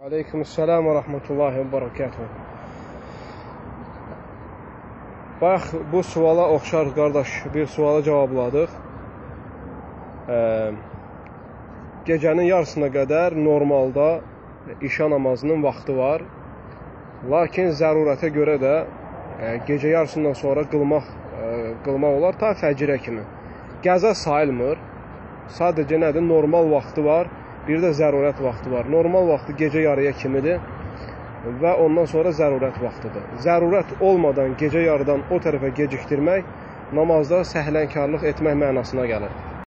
Aleykümselam və rəhmətullahi və barakatuhu. Bayaq bu suala oxşar qardaş bir suala cavabladıq. Gecənin yarısına qədər normalda işa namazının vaxtı var. Lakin zərurətə görə də gecə yarısından sonra qılmaq olar ta fəcrə kimi. Qəza sayılmır. Sadəcə nədir? Normal vaxtı var. Bir də zərurət vaxtı var. Normal vaxtı gecə yarıya kimidir və ondan sonra zərurət vaxtıdır. Zərurət olmadan gecə yarıdan o tərəfə gecikdirmək namazda səhlənkarlıq etmək mənasına gəlir.